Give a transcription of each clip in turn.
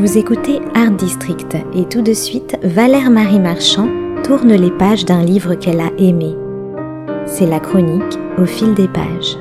Vous écoutez Art District et tout de suite, Valère Marie Marchand tourne les pages d'un livre qu'elle a aimé. C'est la chronique Au fil des pages.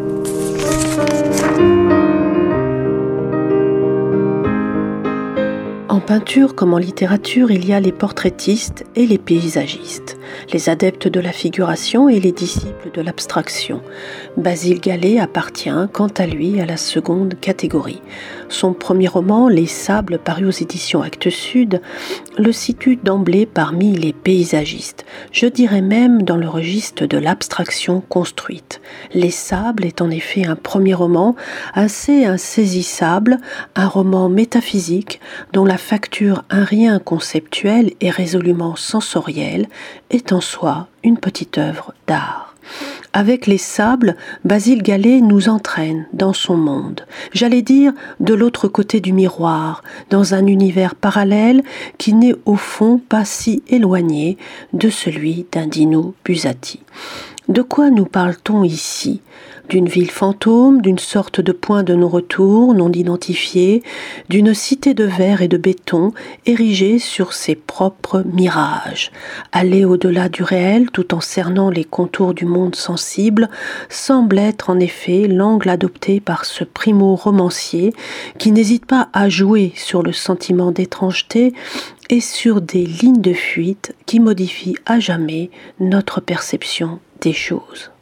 En peinture comme en littérature, il y a les portraitistes et les paysagistes, les adeptes de la figuration et les disciples de l'abstraction. Basile Gallé appartient, quant à lui, à la seconde catégorie. Son premier roman, Les Sables, paru aux éditions Actes Sud, le situe d'emblée parmi les paysagistes, je dirais même dans le registre de l'abstraction construite. Les Sables est en effet un premier roman assez insaisissable, un roman métaphysique dont la facture un rien conceptuel et résolument sensorielle est en soi une petite œuvre d'art. Avec Les Sables, Basile Gallé nous entraîne dans son monde, j'allais dire de l'autre côté du miroir, dans un univers parallèle qui n'est au fond pas si éloigné de celui d'Indino Buzzati. De quoi nous parle-t-on ici ? D'une ville fantôme, d'une sorte de point de non-retour non identifié, d'une cité de verre et de béton érigée sur ses propres mirages. Aller au-delà du réel tout en cernant les contours du monde sensible semble être en effet l'angle adopté par ce primo-romancier qui n'hésite pas à jouer sur le sentiment d'étrangeté et sur des lignes de fuite qui modifient à jamais notre perception des choses.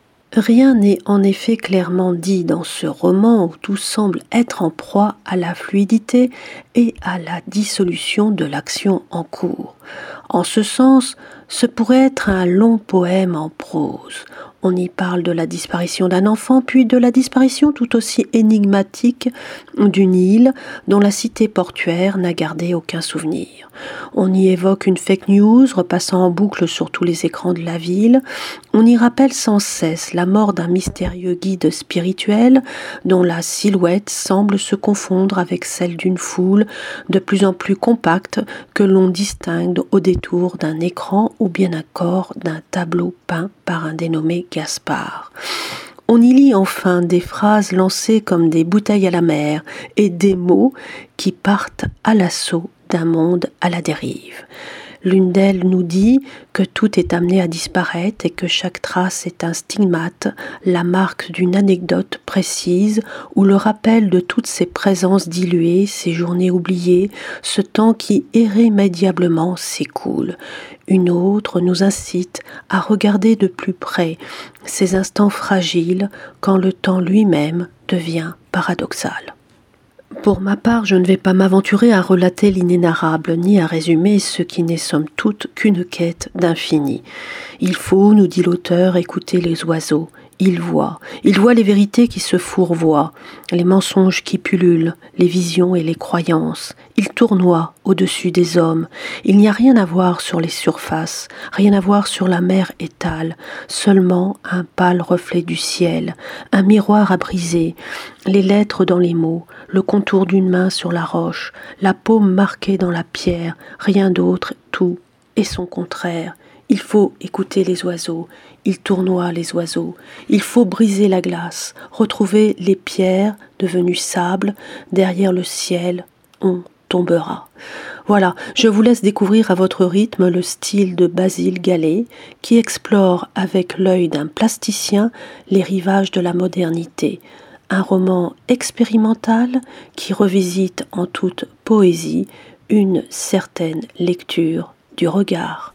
Rien n'est en effet clairement dit dans ce roman où tout semble être en proie à la fluidité et à la dissolution de l'action en cours. En ce sens, ce pourrait être un long poème en prose. On y parle de la disparition d'un enfant, puis de la disparition tout aussi énigmatique d'une île dont la cité portuaire n'a gardé aucun souvenir. On y évoque une fake news repassant en boucle sur tous les écrans de la ville. On y rappelle sans cesse la mort d'un mystérieux guide spirituel dont la silhouette semble se confondre avec celle d'une foule de plus en plus compacte que l'on distingue au détour d'un écran ou bien encore d'un tableau peint par un dénommé Gaspard. On y lit enfin des phrases lancées comme des bouteilles à la mer et des mots qui partent à l'assaut d'un monde à la dérive. L'une d'elles nous dit que tout est amené à disparaître et que chaque trace est un stigmate, la marque d'une anecdote précise ou le rappel de toutes ces présences diluées, ces journées oubliées, ce temps qui irrémédiablement s'écoule. Une autre nous incite à regarder de plus près ces instants fragiles quand le temps lui-même devient paradoxal. Pour ma part, je ne vais pas m'aventurer à relater l'inénarrable, ni à résumer ce qui n'est somme toute qu'une quête d'infini. Il faut, nous dit l'auteur, écouter les oiseaux. Il voit les vérités qui se fourvoient, les mensonges qui pullulent, les visions et les croyances. Il tournoie au-dessus des hommes. Il n'y a rien à voir sur les surfaces, rien à voir sur la mer étale, seulement un pâle reflet du ciel, un miroir à briser, les lettres dans les mots, le contour d'une main sur la roche, la paume marquée dans la pierre, rien d'autre, tout et son contraire. Il faut écouter les oiseaux, ils tournoient les oiseaux, il faut briser la glace, retrouver les pierres devenues sable, derrière le ciel, on tombera. Voilà, je vous laisse découvrir à votre rythme le style de Basile Gallé, qui explore avec l'œil d'un plasticien les rivages de la modernité. Un roman expérimental qui revisite en toute poésie une certaine lecture du regard.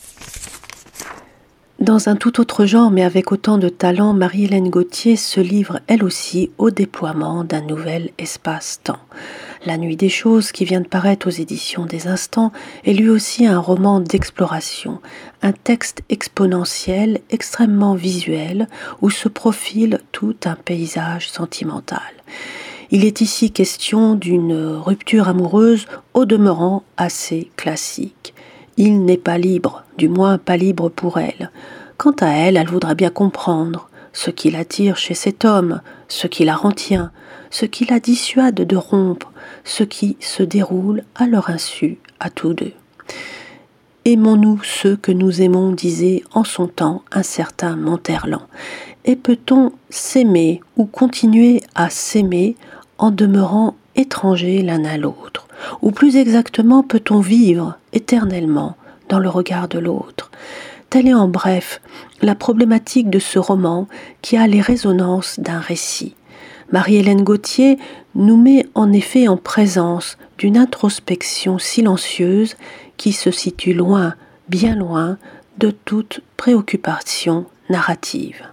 Dans un tout autre genre, mais avec autant de talent, Marie-Hélène Gauthier se livre elle aussi au déploiement d'un nouvel espace-temps. La Nuit des choses, qui vient de paraître aux éditions des Instants, est lui aussi un roman d'exploration, un texte exponentiel, extrêmement visuel, où se profile tout un paysage sentimental. Il est ici question d'une rupture amoureuse au demeurant assez classique. Il n'est pas libre, du moins pas libre pour elle. Quant à elle, elle voudra bien comprendre ce qui l'attire chez cet homme, ce qui la retient, ce qui la dissuade de rompre, ce qui se déroule à leur insu, à tous deux. Aimons-nous ceux que nous aimons, disait en son temps un certain Monterland. Et peut-on s'aimer ou continuer à s'aimer en demeurant étrangers l'un à l'autre ? Ou plus exactement, peut-on vivre éternellement dans le regard de l'autre? Telle est en bref la problématique de ce roman qui a les résonances d'un récit. Marie-Hélène Gautier nous met en effet en présence d'une introspection silencieuse qui se situe loin, bien loin, de toute préoccupation narrative.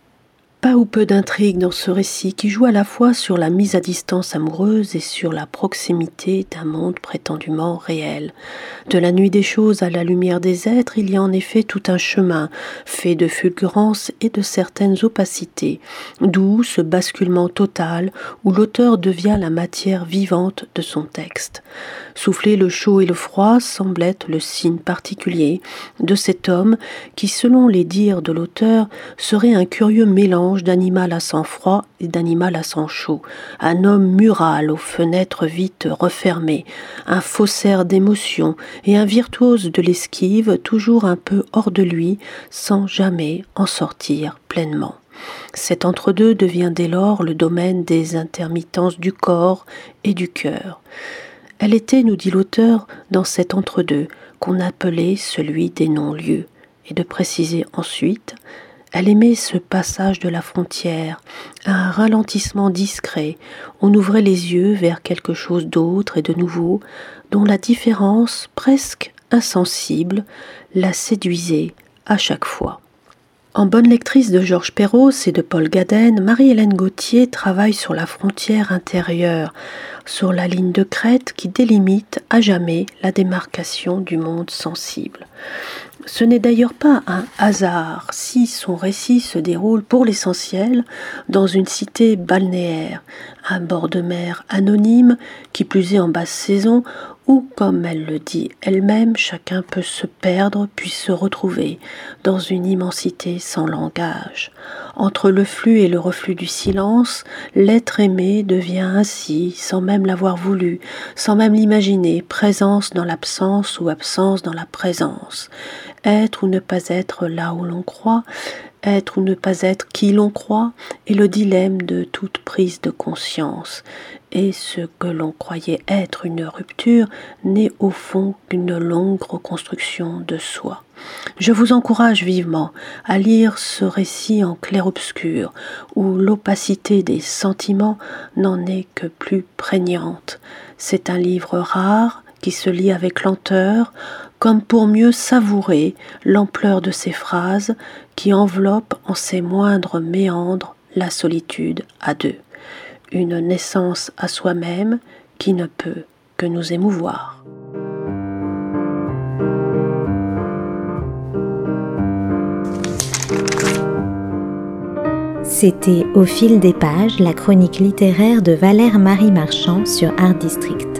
Pas ou peu d'intrigue dans ce récit qui joue à la fois sur la mise à distance amoureuse et sur la proximité d'un monde prétendument réel. De la nuit des choses à la lumière des êtres, il y a en effet tout un chemin, fait de fulgurances et de certaines opacités, d'où ce basculement total où l'auteur devient la matière vivante de son texte. Souffler le chaud et le froid semble être le signe particulier de cet homme qui, selon les dires de l'auteur, serait un curieux mélange d'animal à sang froid et d'animal à sang chaud, un homme mural aux fenêtres vite refermées, un faussaire d'émotions et un virtuose de l'esquive toujours un peu hors de lui sans jamais en sortir pleinement. Cet entre-deux devient dès lors le domaine des intermittences du corps et du cœur. Elle était, nous dit l'auteur, dans cet entre-deux qu'on appelait celui des non-lieux, et de préciser ensuite: elle aimait ce passage de la frontière, un ralentissement discret. On ouvrait les yeux vers quelque chose d'autre et de nouveau, dont la différence, presque insensible, la séduisait à chaque fois. En bonne lectrice de Georges Perros et de Paul Gaden, Marie-Hélène Gautier travaille sur la frontière intérieure, sur la ligne de crête qui délimite à jamais la démarcation du monde sensible. Ce n'est d'ailleurs pas un hasard si son récit se déroule pour l'essentiel dans une cité balnéaire, un bord de mer anonyme, qui plus est en basse saison, où, comme elle le dit elle-même, chacun peut se perdre puis se retrouver dans une immensité sans langage. Entre le flux et le reflux du silence, l'être aimé devient ainsi, sans même l'avoir voulu, sans même l'imaginer, présence dans l'absence ou absence dans la présence. Être ou ne pas être là où l'on croit, être ou ne pas être qui l'on croit, est le dilemme de toute prise de conscience. Et ce que l'on croyait être une rupture n'est au fond qu'une longue reconstruction de soi. Je vous encourage vivement à lire ce récit en clair-obscur, où l'opacité des sentiments n'en est que plus prégnante. C'est un livre rare, qui se lit avec lenteur, comme pour mieux savourer l'ampleur de ces phrases qui enveloppent en ses moindres méandres la solitude à deux. Une naissance à soi-même qui ne peut que nous émouvoir. C'était Au fil des pages, la chronique littéraire de Valère Marie Marchand sur Art District.